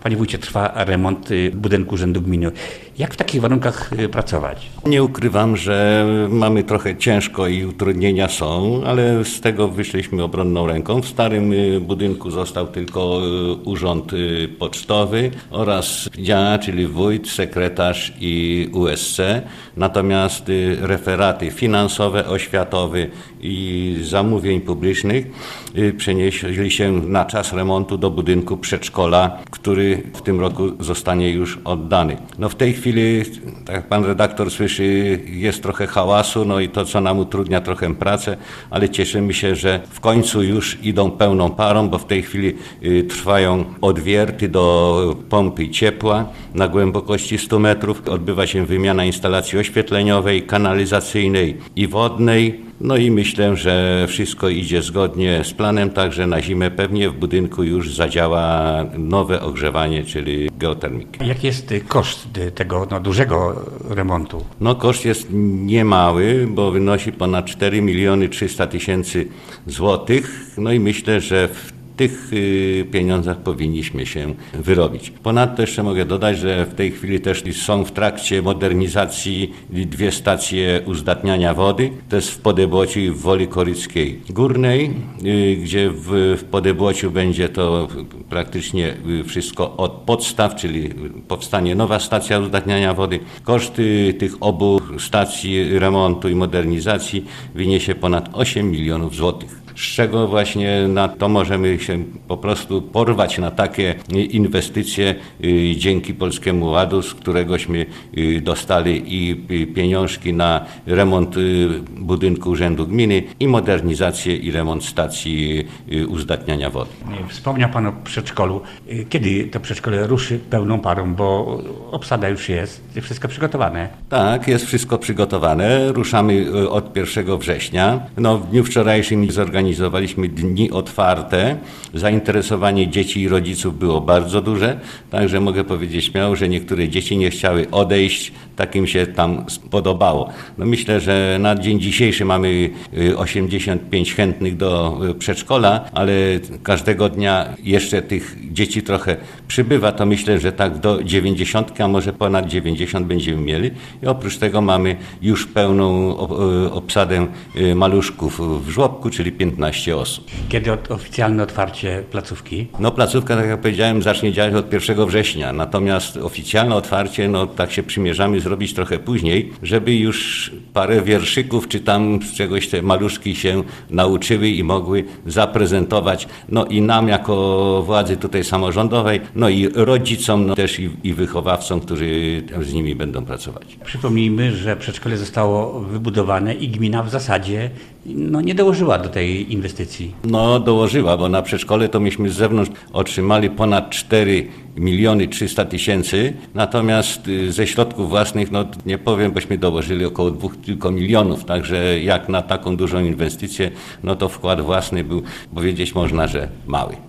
Panie wójcie, trwa remont budynku Urzędu Gminy. Jak w takich warunkach pracować? Nie ukrywam, że mamy trochę ciężko i utrudnienia są, ale z tego wyszliśmy obronną ręką. W starym budynku został tylko urząd pocztowy oraz dział, czyli wójt, sekretarz i USC. Natomiast referaty finansowe, oświatowe i zamówień publicznych przenieśli się na czas remontu do budynku przedszkola, który w tym roku zostanie już oddany. No w tej chwili, tak jak pan redaktor słyszy, jest trochę hałasu, no i to, co nam utrudnia trochę pracę, ale cieszymy się, że w końcu już idą pełną parą, bo w tej chwili trwają odwierty do pompy ciepła na głębokości 100 metrów. Odbywa się wymiana instalacji oświetleniowej, kanalizacyjnej i wodnej. No i myślę, że wszystko idzie zgodnie z planem, także na zimę pewnie w budynku już zadziała nowe ogrzewanie, czyli geotermika. Jaki jest koszt tego dużego remontu? No koszt jest niemały, bo wynosi ponad 4 300 000 złotych. No i myślę, że w tych pieniądzach powinniśmy się wyrobić. Ponadto jeszcze mogę dodać, że w tej chwili też są w trakcie modernizacji 2 stacje uzdatniania wody. To jest w Podebłociu i w Woli Koryckiej Górnej, gdzie w Podebłociu będzie to praktycznie wszystko od podstaw, czyli powstanie nowa stacja uzdatniania wody. Koszty tych obu stacji remontu i modernizacji wyniesie ponad 8 milionów złotych. Z czego właśnie na to możemy się po prostu porwać na takie inwestycje dzięki Polskiemu Ładu, z któregośmy dostali i pieniążki na remont budynku Urzędu Gminy i modernizację i remont stacji uzdatniania wody. Wspomniał pan o przedszkolu. Kiedy to przedszkole ruszy pełną parą, bo obsada już jest, wszystko przygotowane? Tak, jest wszystko przygotowane. Ruszamy od 1 września. No, w dniu wczorajszym zorganizowaliśmy dni otwarte. Zainteresowanie dzieci i rodziców było bardzo duże, także mogę powiedzieć śmiało, że niektóre dzieci nie chciały odejść, tak im się tam podobało. No myślę, że na dzień dzisiejszy mamy 85 chętnych do przedszkola, ale każdego dnia jeszcze tych dzieci trochę przybywa, to myślę, że tak do 90, a może ponad 90 będziemy mieli. I oprócz tego mamy już pełną obsadę maluszków w żłobku, czyli 15 osób. Kiedy oficjalne otwarcie placówki? No placówka, tak jak powiedziałem, zacznie działać od 1 września, natomiast oficjalne otwarcie, no tak się przymierzamy zrobić trochę później, żeby już parę wierszyków, czy tam z czegoś te maluszki się nauczyły i mogły zaprezentować, no i nam jako władzy tutaj samorządowej, no i rodzicom, no też i wychowawcom, którzy z nimi będą pracować. Przypomnijmy, że przedszkole zostało wybudowane i gmina w zasadzie nie dołożyła do tej inwestycji. No dołożyła, bo na przedszkole to myśmy z zewnątrz otrzymali ponad 4 300 000, natomiast ze środków własnych, no nie powiem, bośmy dołożyli około 2 tylko milionów, także jak na taką dużą inwestycję, no to wkład własny był, powiedzieć można, że mały.